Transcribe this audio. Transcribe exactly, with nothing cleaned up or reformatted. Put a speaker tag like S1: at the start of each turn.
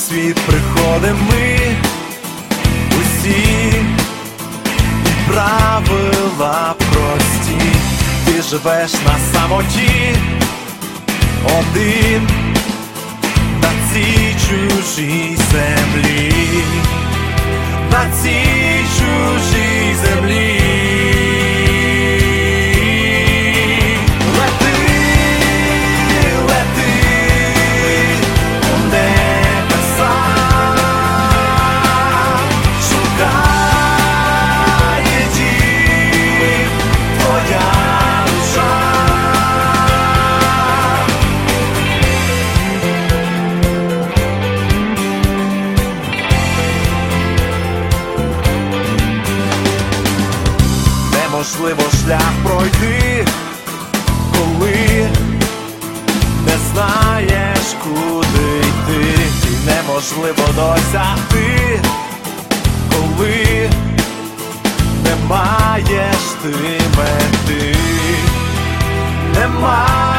S1: світ приходимо ми усі, і правила прості. Ти живеш на самоті, один на цій чужій землі, на цій чужій землі. Неможливо шлях пройти, коли не знаєш, куди йти. І неможливо досягти, коли не маєш ти мети. Немає